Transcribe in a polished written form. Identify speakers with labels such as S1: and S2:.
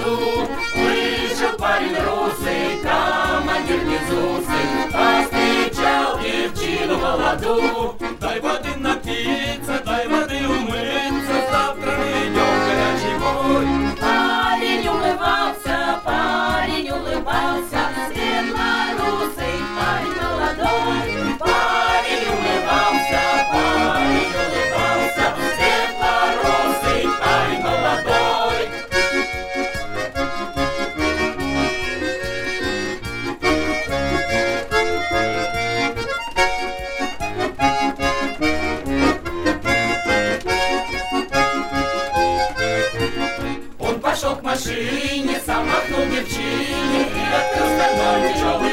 S1: молоду. Вышел парень русый, командир безусый, повстречал девчину молоду.
S2: Дай воды напиться, дай воды умыться, завтра мы идем в горячий бой.
S1: Парень улыбался, светлорусый парень молодой. Парень улыбался, светлорусый парень молодой. Он пошел к машине, сам махнул девчине и открыл стальной тяжелый